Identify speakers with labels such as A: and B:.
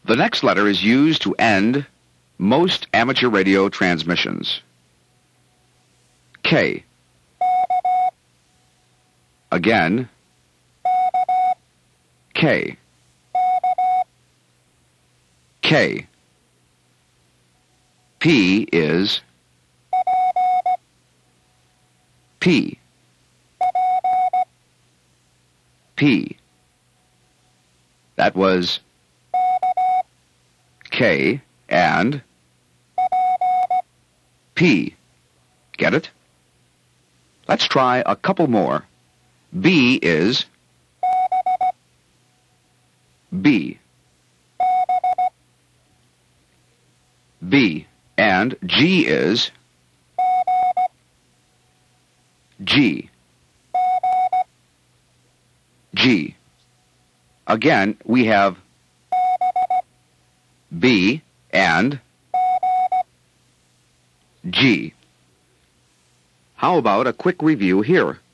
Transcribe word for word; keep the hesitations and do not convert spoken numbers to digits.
A: The next letter is used to end most amateur radio transmissions. K. Again, K. K. P is P. P. That was K and P. Get it? Let's try a couple more. B is B. B. And G is G. G. Again, we have B and G. How about a quick review here?